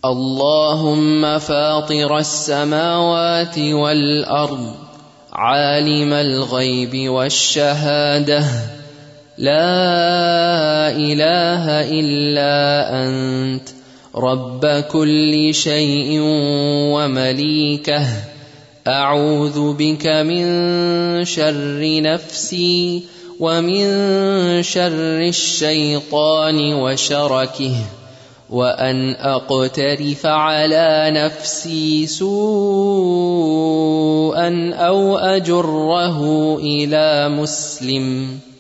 اللهم فاطر السماوات والأرض عالم الغيب والشهادة لا إله إلا أنت رب كل شيء ومليكه أعوذ بك من شر نفسي ومن شر الشيطان وشركه وأن أقترف على نفسي سوءا أو أجره إلى مسلم.